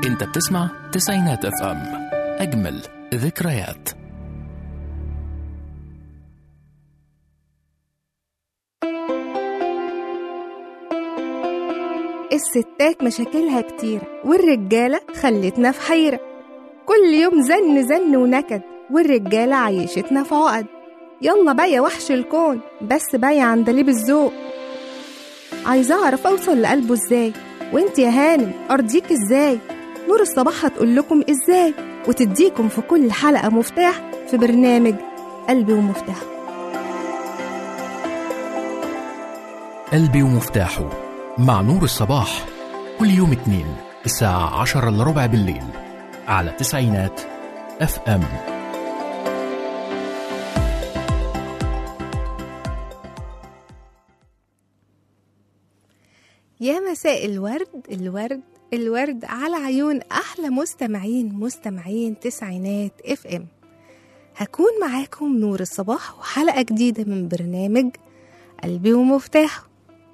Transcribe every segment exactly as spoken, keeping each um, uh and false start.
انت بتسمع تسعينات اف ام، اجمل ذكريات. الستات مشاكلها كتير والرجالة خلتنا في حيرة، كل يوم زن زن ونكد والرجالة عيشتنا في عقد. يلا بقى يا وحش الكون، بس بقى يا عندليب الذوق. عايزة أعرف أوصل لقلبه إزاي، وإنت يا هانم أرضيك إزاي؟ نور الصباح هتقول لكم إزاي، وتديكم في كل حلقة مفتاح في برنامج قلبي ومفتاحه. قلبي ومفتاحه مع نور الصباح، كل يوم اتنين الساعة عشرة إلا ربع بالليل على تسعينات اف ام. يا مساء الورد الورد الورد على عيون أحلى مستمعين مستمعين تسعينات اف ام. هكون معاكم نور الصباح وحلقة جديدة من برنامج قلبي ومفتاحه.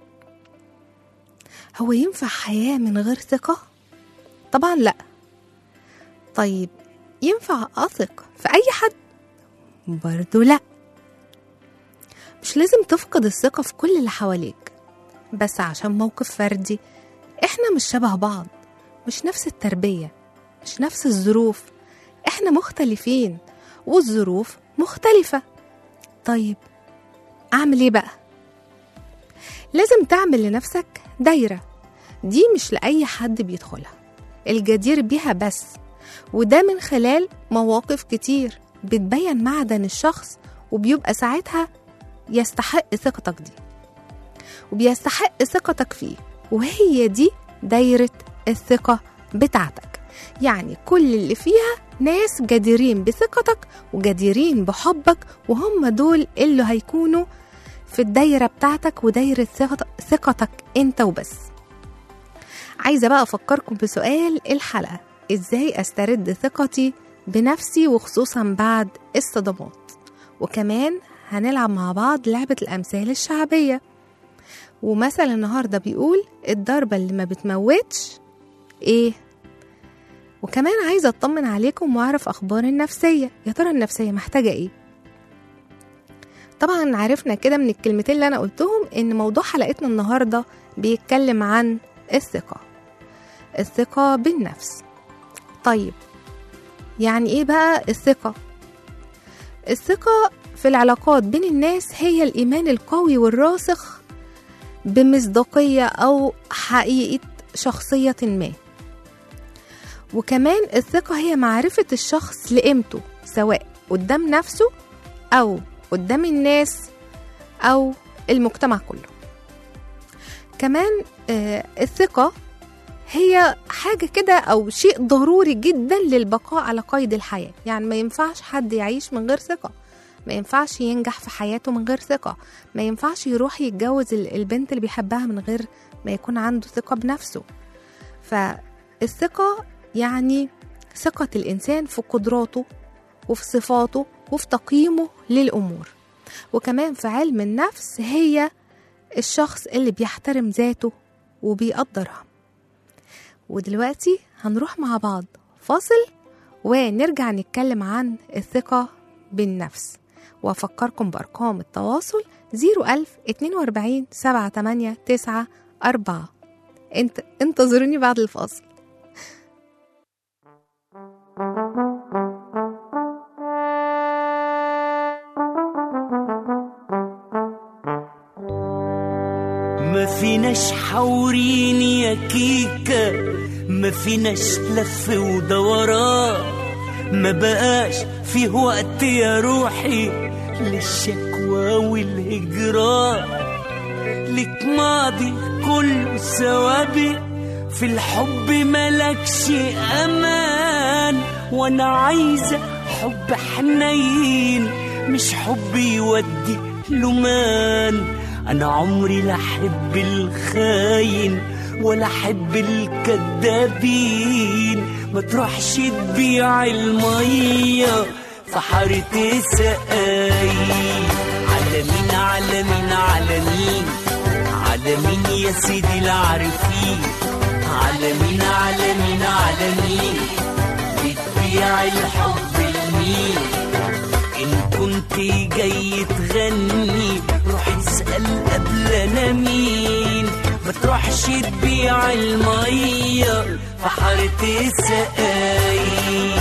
هو ينفع حياة من غير ثقة؟ طبعا لا. طيب ينفع أثق في أي حد؟ برضو لا. مش لازم تفقد الثقة في كل اللي حواليك بس عشان موقف فردي. احنا مش شبه بعض، مش نفس التربية، مش نفس الظروف، احنا مختلفين والظروف مختلفة. طيب اعمل ايه بقى؟ لازم تعمل لنفسك دايرة، دي مش لأي حد بيدخلها، الجدير بيها بس، وده من خلال مواقف كتير بتبين معدن الشخص، وبيبقى ساعتها يستحق ثقتك دي وبيستحق ثقتك فيه، وهي دي دايرة الثقة بتاعتك. يعني كل اللي فيها ناس جديرين بثقتك وجديرين بحبك، وهم دول اللي هيكونوا في الدايرة بتاعتك ودايرة ثقتك انت وبس. عايزة بقى أفكركم بسؤال الحلقة: إزاي أسترد ثقتي بنفسي وخصوصا بعد الصدمات؟ وكمان هنلعب مع بعض لعبة الأمثال الشعبية، ومثل النهاردة بيقول الضربة اللي ما بتموتش ايه. وكمان عايزة اطمن عليكم واعرف اخبار النفسية، يا ترى النفسية محتاجة ايه؟ طبعا عرفنا كده من الكلمتين اللي انا قلتهم ان موضوع حلقتنا النهاردة بيتكلم عن الثقة الثقة بالنفس. طيب يعني ايه بقى الثقة؟ الثقة في العلاقات بين الناس هي الإيمان القوي والراسخ بمصداقية أو حقيقة شخصية ما. وكمان الثقة هي معرفة الشخص لقيمته سواء قدام نفسه أو قدام الناس أو المجتمع كله. كمان آه الثقة هي حاجة كده أو شيء ضروري جدا للبقاء على قيد الحياة. يعني ما ينفعش حد يعيش من غير ثقة، ما ينفعش ينجح في حياته من غير ثقة، ما ينفعش يروح يتجوز البنت اللي بيحبها من غير ما يكون عنده ثقة بنفسه. فالثقة يعني ثقة الإنسان في قدراته وفي صفاته وفي تقييمه للأمور. وكمان في علم النفس هي الشخص اللي بيحترم ذاته وبيقدرها. ودلوقتي هنروح مع بعض فاصل ونرجع نتكلم عن الثقة بالنفس، وأفكركم بأرقام التواصل زيرو ألف اتنين وأربعين سبعة تمانية تسعة أربعة. انت انتظروني بعد الفاصل. ما فيناش حورين يا كيكة، ما فيناش لف ودوران، ما بقاش فيه وقت يا روحي للشكوى والهجران. لك ماضي كله سوابق، في الحب ملكش أمان، وانا عايزة حب حنين مش حب يودي لمان. أنا عمري لا أحب الخاين ولا أحب الكدابين، ما تروحش تبيع المية في حارة سقاي. على مين على مين على مين على مين يا سيدي العارفين، على مين على مين على مين بتبيع الحب لمين؟ إن كنت جاي تغني روح اسأل قبل أنا مين. ما تروحش تبيع المية في حارة السقايين.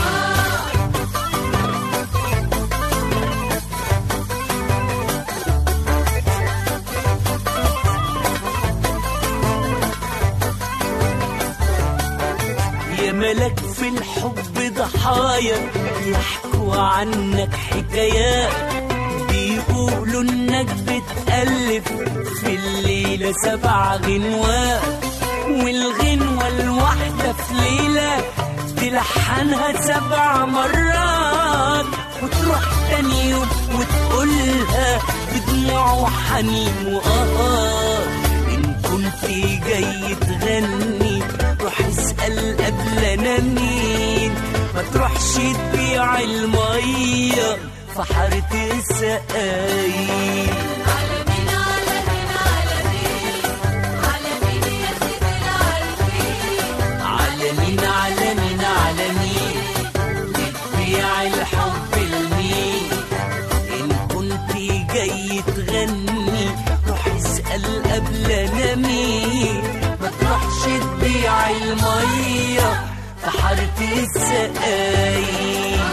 يا ملك في الحب ضحايا يحكوا عنك حكايات، بيقولوا انك بتألف في الليلة سبع غنوات، والغنوة الواحدة في ليلة تلحنها سبع مرات، وتروح تاني يوم وتقولها بدموع وحنين وآه. إن كنت جاي تغني روح اسأل قبل أنا مين. ما تروحش تبيع المية في حارة السقايين. على مين على مين على مين على مين يا سيد العارفين. على مين على مين على مين بتبيع الحب لمين؟ إن كنت جاي تغني روح اسأل قبل أنا مين. ما تروحش تبيع المية في حارة السقايين.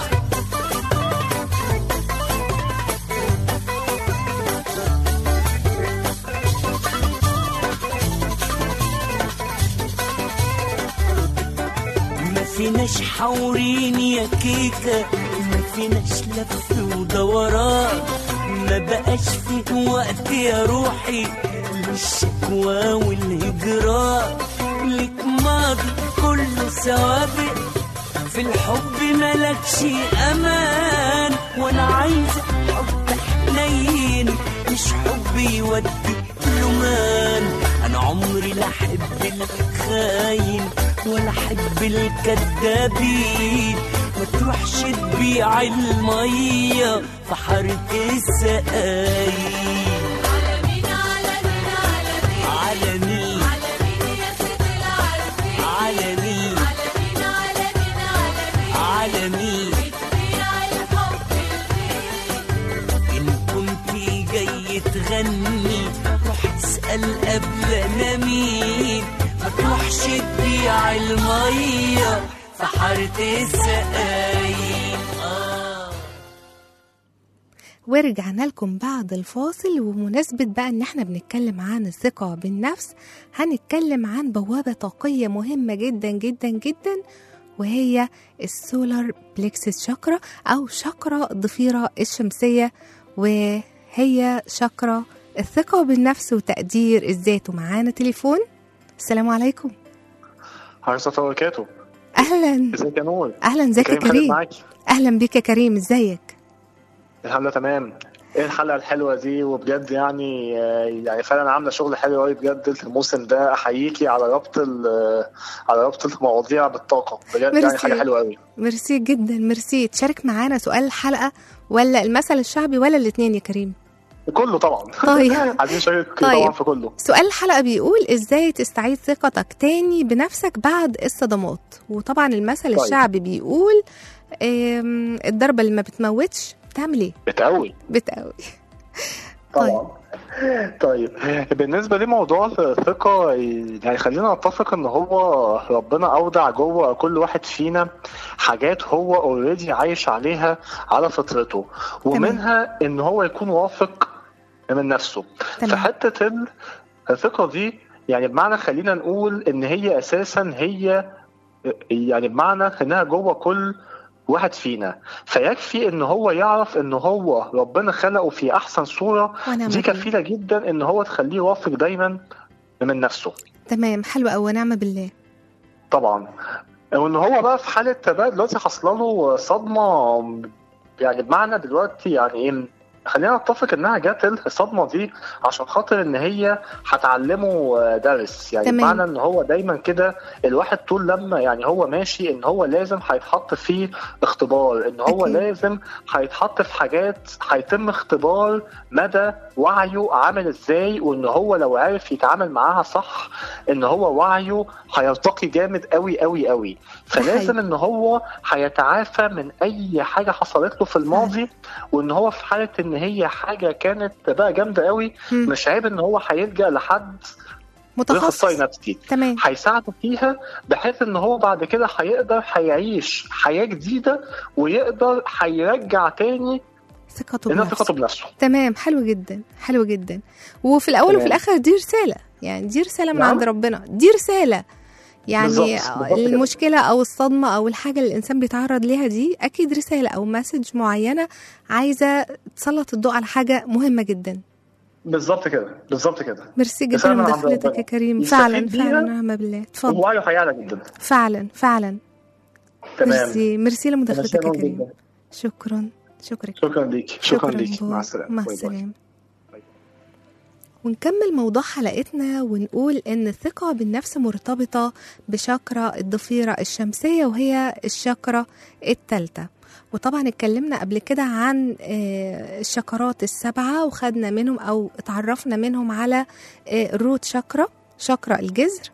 ما فيناش حورين يا كيكة، ما فيناش لف ودوران، ما بقاش فيه وقت يا روحي للشكوى والهجران. لك ماضي كله سوابق في الحب ملكش امان، وانا عايزة حب حنين مش حب يودي لمان. انا عمري لا احب الخاين ولا احب الكدابين. ما تروحش تبيع المية في حارة السقايين. على مين على مين على مين على مين على مين يا سيد العارفين. على مين على مين على مين على على مين مين بتبيع الحب لمين. إن كنت جاي تغني روح اسأل قبل أنا مين. ما تروحش تبيع المية في حارة السقايين. آه. ورجعنا لكم بعد الفاصل، ومناسبة بقى ان احنا بنتكلم عن الثقة بالنفس هنتكلم عن بوابة طاقية مهمة جدا جدا جدا، وهي السولار بليكسس شاكرا او شاكرا ضفيرة الشمسية، وهي شاكرا الثقة بالنفس وتقدير الذات. ومعانا تليفون. السلام عليكم. عليكم السلام وبركاته. اهلا. ازيك يا نور؟ اهلا، ازيك يا كريم خالد كريم؟ معاكي. اهلا بك يا كريم، ازيك؟ الحمد لله تمام. ايه الحلقه الحلوه دي؟ وبجد يعني يعني فعلا عامله شغل حلو قوي بجد الموسم ده. احييكي على ربط على ربط المواضيع بالطاقه بجد. ميرسي. يعني حاجه حلوه قوي. ميرسي جدا، ميرسي. تشارك معانا سؤال الحلقة ولا المثل الشعبي ولا الاثنين يا كريم؟ كله طبعا. طيب. عايزين نشارك طيب. طبعا في كله. سؤال الحلقة بيقول ازاي تستعيد ثقتك تاني بنفسك بعد الصدمات. وطبعا المثل طيب. الشعبي بيقول ام، الضربة اللي ما بتموتش بتعمل ايه؟ بتقوي بتقوي. طبعا. طيب بالنسبه لموضوع الثقه، يعني خلينا نتفق ان هو ربنا اودع جوه كل واحد فينا حاجات هو اوريدي عايش عليها على فطرته، ومنها ان هو يكون واثق من نفسه. تمام. في حته الثقه دي يعني بمعنى خلينا نقول ان هي اساسا هي يعني بمعنى انها جوه كل واحد فينا، فيكفي ان هو يعرف ان هو ربنا خلقه في احسن صورة. دي كفيلة جدا ان هو تخليه واثق دايما من نفسه. تمام، حلو قوي، ونعم بالله. طبعا. وان هو بقى في حالة بقى دلوقتي حصل له صدمة، يعني بمعنى دلوقتي يعني ايه، خلينا نتفق انها جات الصدمه دي عشان خاطر ان هي هتعلمه درس. يعني تمام. معنى ان هو دايما كده الواحد طول لما يعني هو ماشي ان هو لازم هيتحط في اختبار، ان هو أكيد. لازم هيتحط في حاجات هيتم اختبار مدى وعيه عامل ازاي، وان هو لو عارف يتعامل معاها صح ان هو وعيه هيرتقي جامد قوي قوي قوي. فلازم ان هو هيتعافى من اي حاجه حصلت له في الماضي، وان هو في حاله ان هي حاجه كانت بقى جامده قوي مم. مش عيب ان هو هيلجأ لحد متخصص. اخصائي نفسي تمام. هيساعده فيها، بحيث ان هو بعد كده هيقدر هيعيش حياه جديده ويقدر هيرجع تاني ثقته انه بنفسه. ثقته بنفسه. تمام، حلو جدا حلو جدا. وفي الاول تمام. وفي الاخر دي رساله، يعني دي رساله من نعم. عند ربنا، دي رساله يعني. بالظبط، بالظبط كده. المشكله او الصدمه او الحاجه اللي الانسان بيتعرض ليها دي اكيد رساله او مسج معينه عايزه تسلط الضوء على حاجه مهمه جدا. بالظبط كده، بالظبط كده. ميرسي جدا رسالة من عند لمداخلتك ربنا. يا كريم. يستفيد فعلا بيها فعلا، نعم بالله. اتفضل. ووعيه هيعلى جدا. فعلا فعلا. تمام. ميرسي ميرسي لمداخلتك يا شكراً كريم. جداً. شكرا شكرا شكرا ليك، شكرا ليك. باي. مع السلامه. مع باي باي. السلامه. ونكمل موضوع حلقتنا ونقول إن الثقة بالنفس مرتبطة بشاكرا الضفيرة الشمسية، وهي الشاكرا الثالثة. وطبعا اتكلمنا قبل كده عن الشاكرات السبعة، وخدنا منهم أو اتعرفنا منهم على الروت شاكرا، شاكرا الجذر،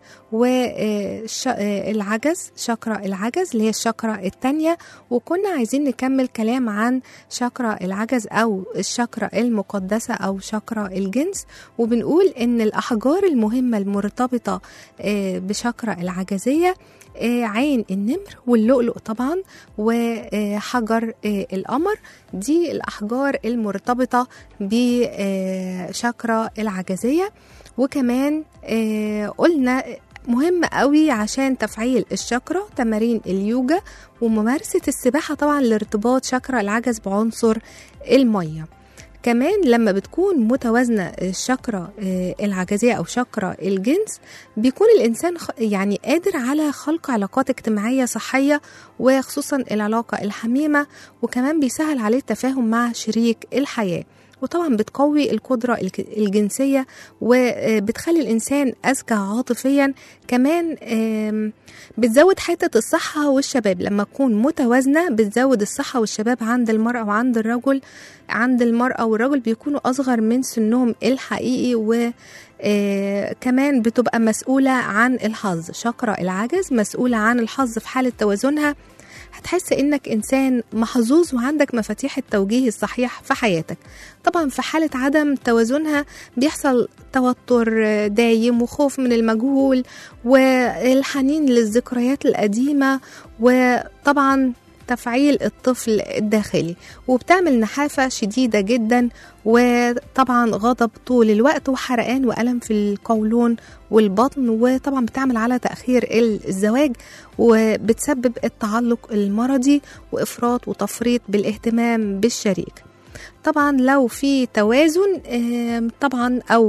والعجز شاكرا العجز اللي هي الشاكرا الثانية. وكنا عايزين نكمل كلام عن شاكرا العجز أو الشاكرا المقدسة أو شاكرا الجنس. وبنقول إن الأحجار المهمة المرتبطة بشاكرا العجزية عين النمر واللؤلؤ طبعا وحجر القمر. دي الأحجار المرتبطة بشاكرا العجزية. وكمان آه قلنا مهم قوي عشان تفعيل الشاكرا تمارين اليوجا وممارسة السباحة طبعا لارتباط شاكرا العجز بعنصر المية. كمان لما بتكون متوازنة الشاكرا آه العجزية أو شاكرا الجنس بيكون الإنسان يعني قادر على خلق علاقات اجتماعية صحية، وخصوصا العلاقة الحميمة، وكمان بيسهل عليه التفاهم مع شريك الحياة. وطبعا بتقوي القدرة الجنسية وبتخلي الإنسان أذكى عاطفيا. كمان بتزود حتة الصحة والشباب لما تكون متوازنة، بتزود الصحة والشباب عند المرأة وعند الرجل. عند المرأة والرجل بيكونوا أصغر من سنهم الحقيقي، وكمان بتبقى مسؤولة عن الحظ. شاكرا العجز مسؤولة عن الحظ في حالة توازنها. هتحس انك انسان محظوظ وعندك مفاتيح التوجيه الصحيح في حياتك. طبعا في حالة عدم توازنها بيحصل توتر دايم وخوف من المجهول والحنين للذكريات القديمة، وطبعا تفعيل الطفل الداخلي، وبتعمل نحافة شديدة جدا، وطبعا غضب طول الوقت وحرقان وألم في القولون والبطن، وطبعا بتعمل على تأخير الزواج، وبتسبب التعلق المرضي وإفراط وتفريط بالاهتمام بالشريك. طبعا لو في توازن طبعا أو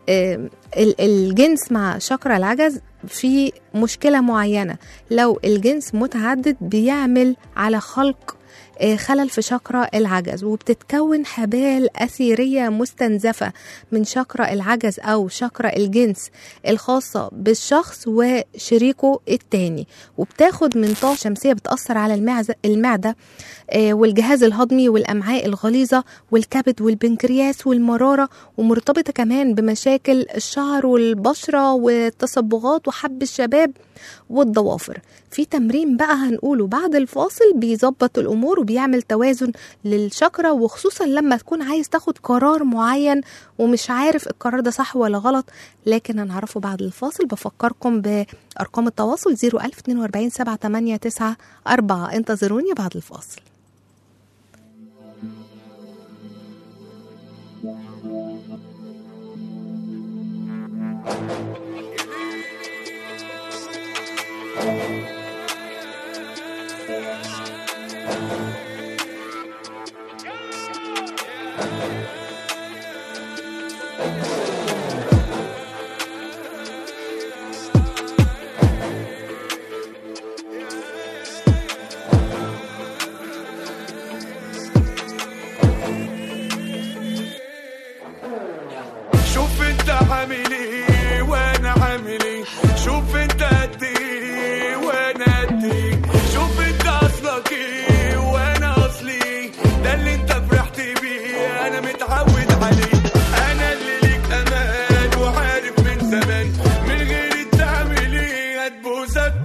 الجنس مع شاكرا العجز في مشكلة معينة، لو الجنس متعدد بيعمل على خلق خلل في شاكرا العجز، وبتتكون حبال أثيرية مستنزفة من شاكرا العجز أو شاكرا الجنس الخاصة بالشخص وشريكه التاني، وبتاخد من طاقة شمسية بتأثر على المعدة, المعدة والجهاز الهضمي والأمعاء الغليظة والكبد والبنكرياس والمرارة، ومرتبطة كمان بمشاكل الشعر والبشرة والتصبغات وحب الشباب والضوافر. في تمرين بقى هنقوله بعد الفاصل بيظبط الأمور وبيعمل توازن للشاكرا، وخصوصا لما تكون عايز تاخد قرار معين ومش عارف القرار ده صح ولا غلط، لكن هنعرفه بعد الفاصل. بفكركم بأرقام التواصل صفر ألف اتنين وأربعين سبعة تمانية تسعة أربعة. انتظروني بعد الفاصل.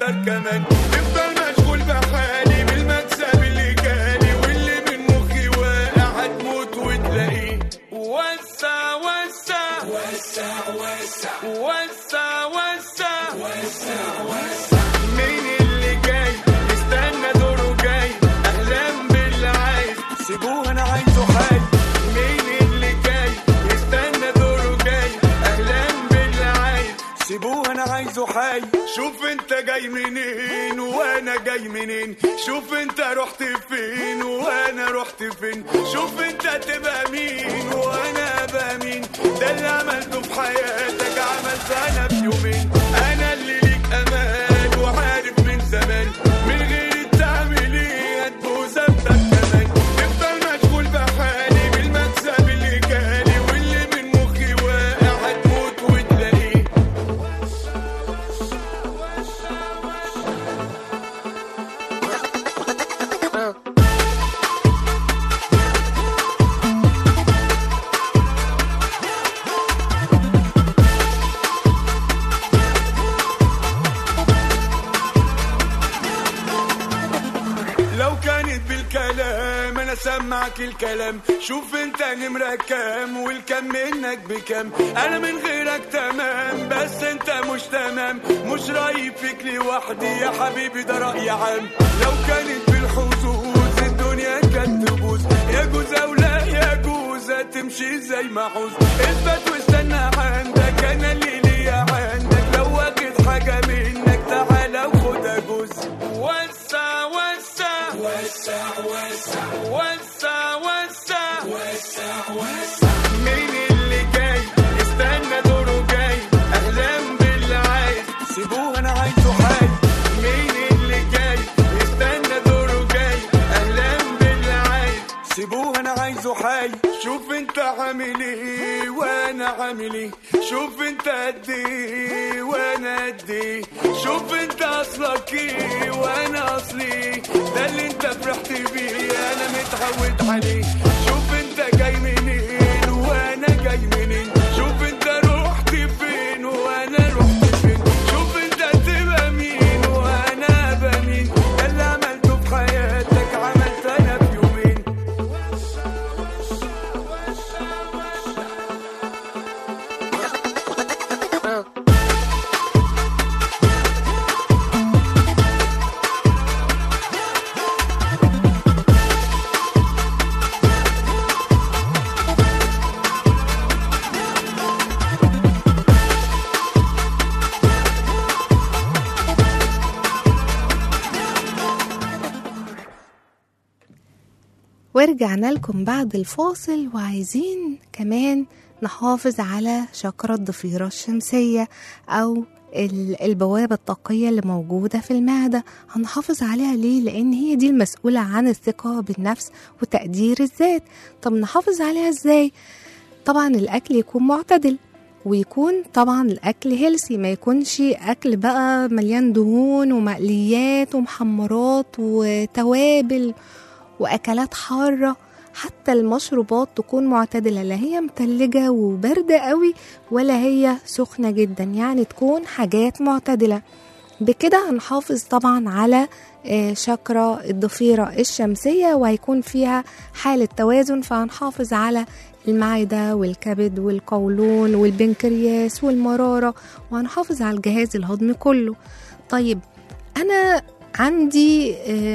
اكتر كمان. تفضل مشغول بحالي بالمكسب اللي جالي، واللي من مخي واقع هتموت وتلاقيه. وسع وسع وسع وسع وسع وسع وسع وسع. مين اللي جاي استنى دوره جاي، اهلا باللي عايز سيبوه انا عايزه حي. مين اللي جاي استنى دوره جاي، اهلا باللي عايز سيبوه انا عايزه حي. شوف انت جاي منين وانا جاي منين، شوف انت رحت فين وانا رحت فين، شوف انت تبقى مين وانا ابقى مين. ده اللي عملته في حياتك عملت انا في يومين. انا اللي ليك امان وعارف من زمان، من غير تعمل ايه هتبوظ ابدا كمان. تفضل مشغول بحالي بالمكسب اللي جالي، واللي من مخي واقع هتموت وتلاقيه. لو كانت بالكلام انا سمعك الكلام، شوف انت نمرة كام والكم منك بكام. انا من غيرك تمام بس انت مش تمام، مش رايب فيك لوحدي يا حبيبي ده رأي عام. لو كانت بالحظوظ الدنيا كانت تبوظ، يجوز او لا يجوز هتمشي زي ما عوز. اثبت واستنى عندك انا اللي ليا عندك، لو واخد حاجة منك تعالى وخدها جوز. وسع وسع وسع وسع وسع وسع وسع وسع. مين اللي جاي استنى دوره جاي، اهلا باللي عايز سيبوه انا عايزه حي. مين اللي جاي استنى دوره جاي، اهلا باللي عايز سيبوه انا عايزه حي. شوف انت عامل ايه وانا عامل ايه، شوف انت قد ايه وانا قد ايه، شوف انت اصلك ايه وانا اصلي. ده اللي انت فرحت بيه انا متعود عليه. شوف انت جاي منين وانا جاي منين، شوف انت رحت فين وانا رحت فين، شوف انت تبقى مين وانا ابقى مين. ده اللي عملته في حياتك عملت انا في يومين. ورجعنا لكم بعد الفاصل، وعايزين كمان نحافظ على شكرة الضفيرة الشمسية أو البوابة الطاقية اللي موجودة في المعدة. هنحافظ عليها ليه؟ لأن هي دي المسؤولة عن الثقة بالنفس وتقدير الذات. طب نحافظ عليها ازاي؟ طبعا الأكل يكون معتدل، ويكون طبعا الأكل هيلسي، ما يكونش أكل بقى مليان دهون ومقليات ومحمرات وتوابل وأكلات حارة. حتى المشروبات تكون معتدلة، لا هي متلجة وباردة قوي ولا هي سخنة جدا، يعني تكون حاجات معتدلة. بكده هنحافظ طبعا على شاكرا الضفيرة الشمسية، وهيكون فيها حالة توازن. فهنحافظ على المعدة والكبد والقولون والبنكرياس والمرارة، وهنحافظ على الجهاز الهضمي كله. طيب أنا عندي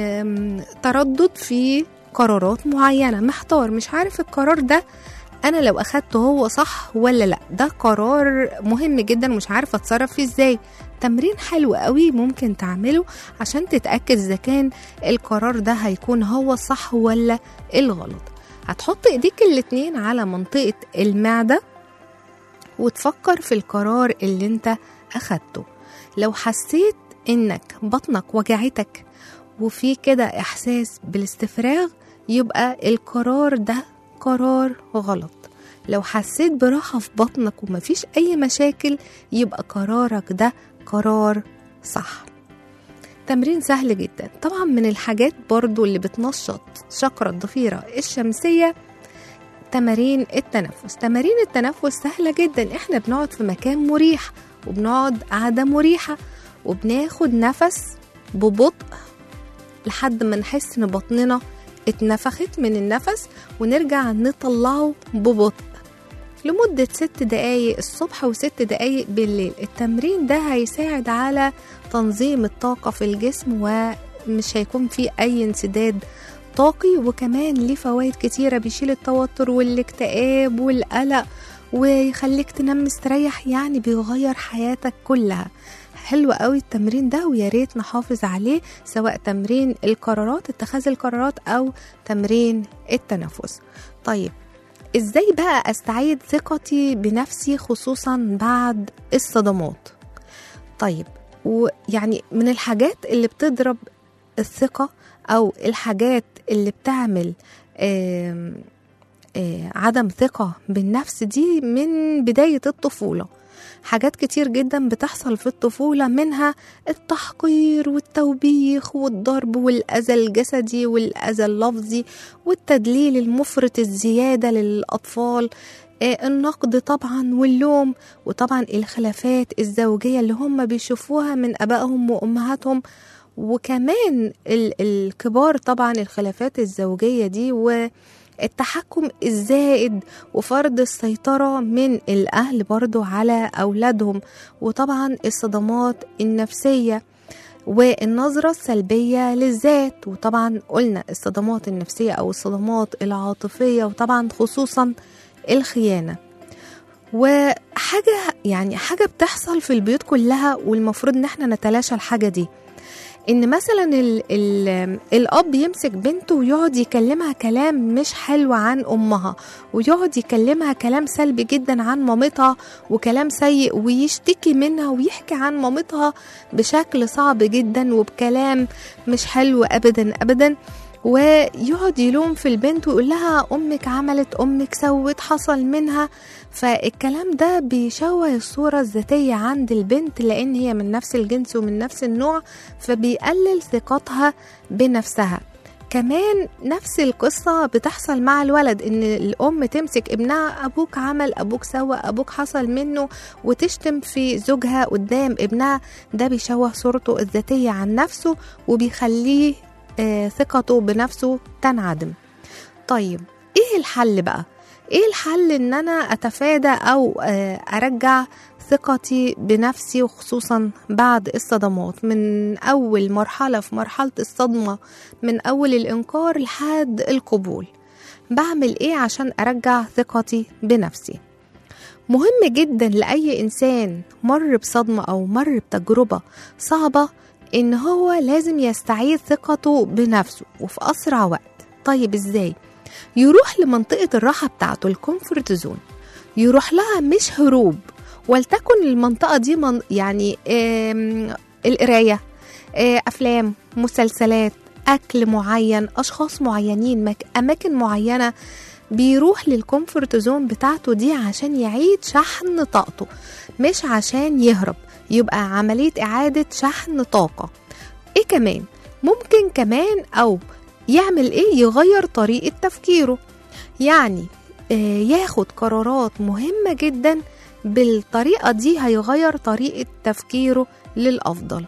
تردد في قرارات معينة، محتار مش عارف القرار ده أنا لو أخدته هو صح ولا لأ. ده قرار مهم جدا مش عارفة أتصرف فيه إزاي. تمرين حلو قوي ممكن تعمله عشان تتأكد إذا كان القرار ده هيكون هو الصح ولا الغلط. هتحط إيديك الاتنين على منطقة المعدة وتفكر في القرار اللي انت أخدته. لو حسيت إنك بطنك وجعتك وفي كده إحساس بالاستفراغ، يبقى القرار ده قرار غلط. لو حسيت براحة في بطنك ومفيش أي مشاكل، يبقى قرارك ده قرار صح. تمرين سهل جدا. طبعا من الحاجات برضو اللي بتنشط شاكرا الضفيرة الشمسية تمارين التنفس. تمارين التنفس سهلة جدا. احنا بنقعد في مكان مريح وبنقعد قعدة مريحة، وبناخد نفس ببطء لحد ما نحس ان بطننا اتنفخت من النفس، ونرجع نطلعه ببطء لمدة ست دقايق الصبح وست دقايق بالليل. التمرين ده هيساعد على تنظيم الطاقة في الجسم ومش هيكون فيه أي انسداد طاقي، وكمان ليه فوائد كتيرة، بيشيل التوتر والاكتئاب والقلق ويخليك تنام مستريح، يعني بيغير حياتك كلها. حلو قوي التمرين ده ويا ريت نحافظ عليه، سواء تمرين القرارات اتخاذ القرارات أو تمرين التنفس. طيب ازاي بقى استعيد ثقتي بنفسي خصوصا بعد الصدمات؟ طيب ويعني من الحاجات اللي بتضرب الثقة او الحاجات اللي بتعمل آه آه عدم ثقة بالنفس دي من بداية الطفولة. حاجات كتير جدا بتحصل في الطفولة، منها التحقير والتوبيخ والضرب والأذى الجسدي والأذى اللفظي والتدليل المفرط الزيادة للأطفال، آه النقد طبعا واللوم، وطبعا الخلافات الزوجية اللي هم بيشوفوها من أبائهم وأمهاتهم، وكمان الكبار طبعا الخلافات الزوجية دي والتحكم الزائد وفرض السيطرة من الأهل برضو على أولادهم، وطبعا الصدمات النفسية والنظرة السلبية للذات، وطبعا قلنا الصدمات النفسية أو الصدمات العاطفية، وطبعا خصوصا الخيانة. وحاجة يعني حاجة بتحصل في البيوت كلها والمفروض ان احنا نتلاشى الحاجة دي، ان مثلا ال ال الاب يمسك بنته ويقعد يكلمها كلام مش حلو عن امها، ويقعد يكلمها كلام سلبي جدا عن مامتها وكلام سيء، ويشتكي منها ويحكي عن مامتها بشكل صعب جدا وبكلام مش حلو ابدا ابدا، ويقعد يلوم في البنت ويقول لها امك عملت امك سوت حصل منها. فالكلام ده بيشوه الصورة الذاتية عند البنت لان هي من نفس الجنس ومن نفس النوع، فبيقلل ثقتها بنفسها. كمان نفس القصة بتحصل مع الولد، ان الام تمسك ابنها ابوك عمل ابوك سوى ابوك حصل منه، وتشتم في زوجها قدام ابنها، ده بيشوه صورته الذاتية عن نفسه وبيخليه آه ثقته بنفسه تنعدم. طيب ايه الحل بقى؟ ايه الحل ان انا اتفادى او آه ارجع ثقتي بنفسي، وخصوصا بعد الصدمات، من اول مرحلة في مرحلة الصدمة، من اول الانكار لحد القبول؟ بعمل ايه عشان ارجع ثقتي بنفسي؟ مهم جدا لأي انسان مر بصدمة او مر بتجربة صعبة ان هو لازم يستعيد ثقته بنفسه وفي اسرع وقت. طيب ازاي؟ يروح لمنطقة الراحة بتاعته، الكومفورت زون، يروح لها مش هروب، ولتكن المنطقة دي من يعني القراية، افلام، مسلسلات، اكل معين، اشخاص معينين، اماكن معينة، بيروح للكومفورت زون بتاعته دي عشان يعيد شحن طاقته مش عشان يهرب، يبقى عملية إعادة شحن طاقة. إيه كمان؟ ممكن كمان أو يعمل إيه؟ يغير طريقة تفكيره، يعني آه ياخد قرارات مهمة جدا بالطريقة دي، هيغير طريقة تفكيره للأفضل.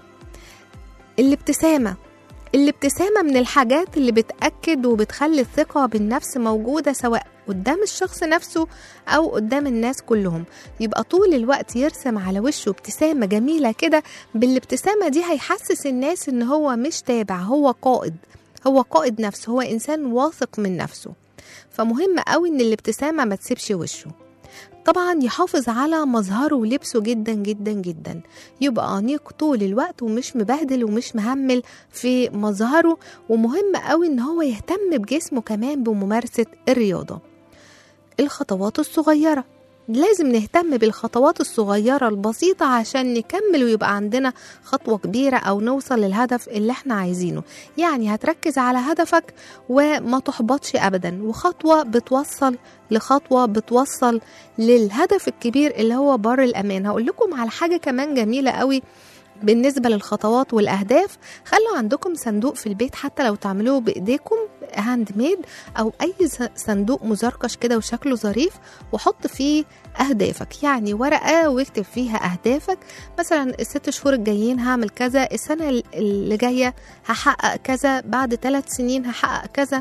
الابتسامة الابتسامة من الحاجات اللي بتأكد وبتخلي الثقة بالنفس موجودة، سواء قدام الشخص نفسه أو قدام الناس كلهم. يبقى طول الوقت يرسم على وشه ابتسامة جميلة كده، بالابتسامة دي هيحسس الناس إن هو مش تابع، هو قائد، هو قائد نفسه، هو إنسان واثق من نفسه. فمهم قوي إن الابتسامة ما تسيبش وشه. طبعا يحافظ على مظهره ولبسه جدا جدا جدا، يبقى أنيق طول الوقت ومش مبهدل ومش مهمل في مظهره. ومهم قوي ان هو يهتم بجسمه كمان بممارسة الرياضة. الخطوات الصغيرة، لازم نهتم بالخطوات الصغيرة البسيطة عشان نكمل ويبقى عندنا خطوة كبيرة أو نوصل للهدف اللي احنا عايزينه. يعني هتركز على هدفك وما تحبطش أبدا، وخطوة بتوصل لخطوة بتوصل للهدف الكبير اللي هو بر الأمان. هقول لكم على حاجة كمان جميلة قوي بالنسبة للخطوات والأهداف. خلوا عندكم صندوق في البيت، حتى لو تعملوه بإيديكم هاند ميد أو أي صندوق مزركش كده وشكله ظريف، وحط فيه أهدافك، يعني ورقة واكتب فيها أهدافك، مثلا الست شهور الجايين هعمل كذا، السنة اللي جاية هحقق كذا، بعد ثلاث سنين هحقق كذا.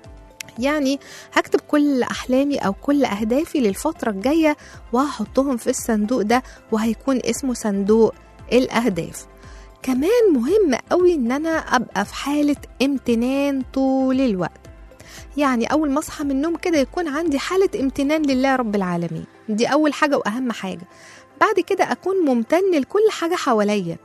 يعني هكتب كل أحلامي أو كل أهدافي للفترة الجاية وهحطهم في الصندوق ده، وهيكون اسمه صندوق الأهداف. كمان مهم قوي إن أنا أبقى في حالة امتنان طول الوقت، يعني أول ما أصحى من النوم كده يكون عندي حالة امتنان لله رب العالمين، دي أول حاجة وأهم حاجة. بعد كده أكون ممتن لكل حاجة حواليا،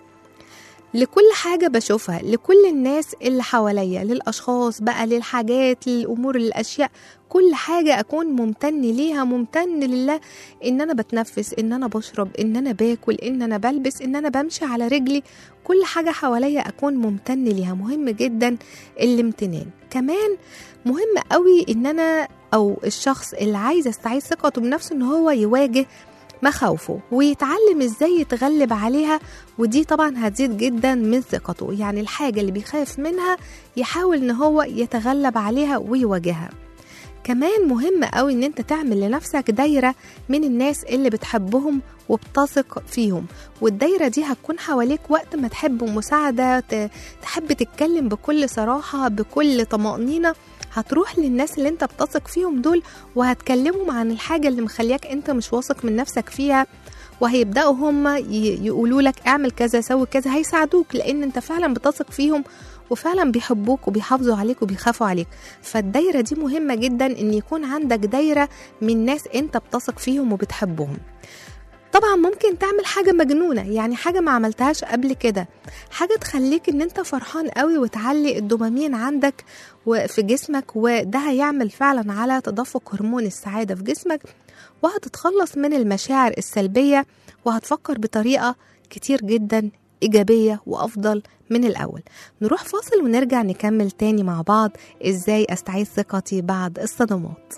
لكل حاجة بشوفها، لكل الناس اللي حواليا، للأشخاص بقى، للحاجات، للأمور، للأشياء، كل حاجة أكون ممتن ليها، ممتن لله إن أنا بتنفس، إن أنا بشرب، إن أنا باكل، إن أنا بلبس، إن أنا بمشي على رجلي، كل حاجة حواليا أكون ممتن ليها. مهم جدا الامتنان. كمان مهم قوي إن أنا أو الشخص اللي عايز يستعيد ثقته بنفسه إن هو يواجه مخاوفه ويتعلم ازاي يتغلب عليها، ودي طبعا هتزيد جدا من ثقته. يعني الحاجة اللي بيخاف منها يحاول ان هو يتغلب عليها ويواجهها. كمان مهم قوي ان انت تعمل لنفسك دايرة من الناس اللي بتحبهم وبتثق فيهم، والدايرة دي هتكون حواليك وقت ما تحب مساعدة، تحب تتكلم بكل صراحة بكل طمأنينة، هتروح للناس اللي انت بتثق فيهم دول وهتكلمهم عن الحاجة اللي مخليك انت مش واثق من نفسك فيها، وهيبدأوا هم يقولوا لك اعمل كذا سوي كذا، هيساعدوك لان انت فعلا بتثق فيهم وفعلا بيحبوك وبيحافظوا عليك وبيخافوا عليك. فالدايرة دي مهمة جدا ان يكون عندك دايرة من ناس انت بتثق فيهم وبتحبهم. طبعا ممكن تعمل حاجة مجنونة، يعني حاجة ما عملتهاش قبل كده، حاجة تخليك ان انت فرحان قوي وتعلي الدوبامين عندك وفي جسمك، وده هيعمل فعلا على تدفق هرمون السعادة في جسمك، وهتتخلص من المشاعر السلبية وهتفكر بطريقة كتير جدا إيجابية وأفضل من الأول. نروح فاصل ونرجع نكمل تاني مع بعض إزاي أستعيد ثقتي بعد الصدمات.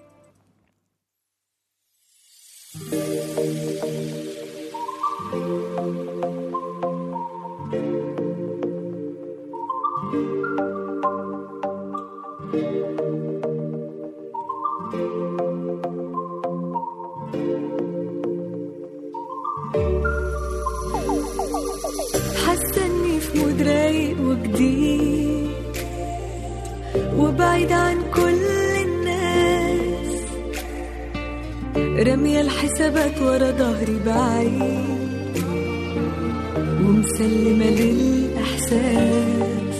حاسة اني في مود رايق وجديد وبعيد عن كل الناس، رمية الحسابات ورا ظهري بعيد ومسلمة للإحساس،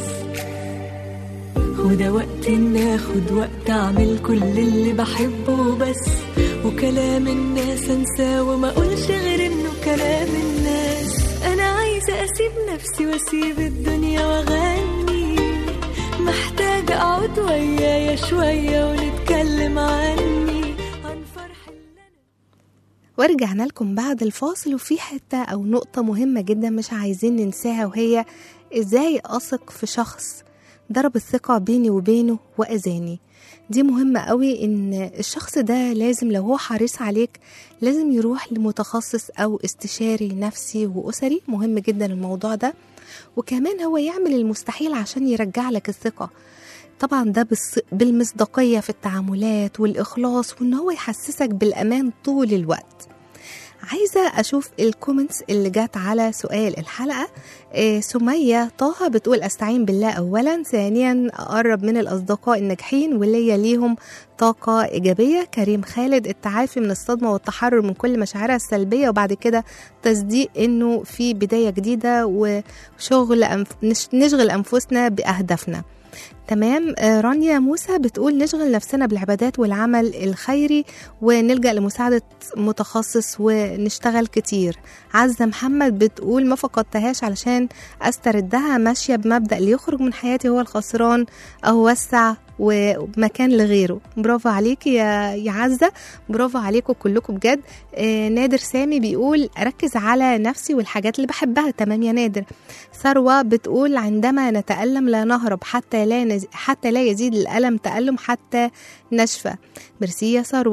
وده وقت إن آخد وقت أعمل كل اللي بحبه بس، وكلام الناس أنساه وما أقولش غير إنه كلام الناس. أنا عايزة أسيب نفسي وأسيب الدنيا وأغني، محتاجة أقعد ويايا شوية ونتكلم عني عن فرح اللي أنا. ورجعنا لكم بعد الفاصل، وفي حتة أو نقطة مهمة جدا مش عايزين ننساها، وهي إزاي أثق في شخص ضرب الثقة بيني وبينه وأذاني. دي مهمة قوي إن الشخص ده لازم لو هو حريص عليك لازم يروح لمتخصص أو استشاري نفسي وأسري، مهم جدا الموضوع ده، وكمان هو يعمل المستحيل عشان يرجع لك الثقة. طبعا ده بالمصداقية في التعاملات والإخلاص، وإن هو يحسسك بالأمان طول الوقت. عايزة أشوف الكومنتس اللي جات على سؤال الحلقة. إيه سمية طه بتقول أستعين بالله أولا، ثانيا أقرب من الأصدقاء الناجحين واللي ليهم طاقة إيجابية. كريم خالد التعافي من الصدمة والتحرر من كل مشاعرها السلبية، وبعد كده تصديق إنه في بداية جديدة وشغل أنف... نشغل أنفسنا بأهدافنا. تمام. رانيا موسى بتقول نشغل نفسنا بالعبادات والعمل الخيري ونلجأ لمساعدة متخصص ونشتغل كتير. عزة محمد بتقول ما فقدتهاش علشان أستردها، ماشية بمبدأ اللي يخرج من حياتي هو الخسران أو وسع ومكان لغيره. برافو عليكي يا يا عزة، برافو عليكم كلكم بجد. آه نادر سامي بيقول أركز على نفسي والحاجات اللي بحبها. تمام يا نادر. ثروة بتقول عندما نتألم لا نهرب حتى لا نز... حتى لا يزيد الألم تألم حتى نشفى. ميرسي يا ثروة.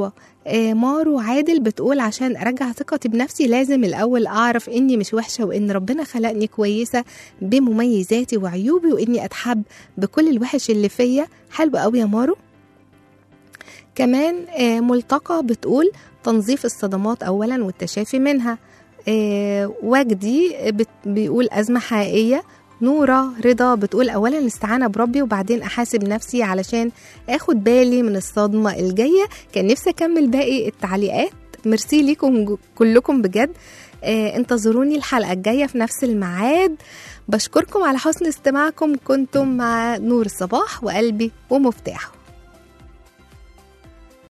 آه مارو عادل بتقول عشان ارجع ثقتي بنفسي لازم الاول اعرف اني مش وحشه، وان ربنا خلقني كويسه بمميزاتي وعيوبي، واني اتحب بكل الوحش اللي فيا. حلو قوي يا مارو. كمان آه ملتقى بتقول تنظيف الصدمات اولا والتشافي منها. آه وجدي بيقول ازمه حقيقيه. نورة رضا بتقول أولا الاستعانة بربي وبعدين أحاسب نفسي علشان أخد بالي من الصدمة الجاية. كان نفسي أكمل باقي التعليقات. ميرسي ليكم كلكم بجد. آه انتظروني الحلقة الجاية في نفس الميعاد. بشكركم على حسن استماعكم. كنتم مع نور الصباح وقلبي ومفتاحه.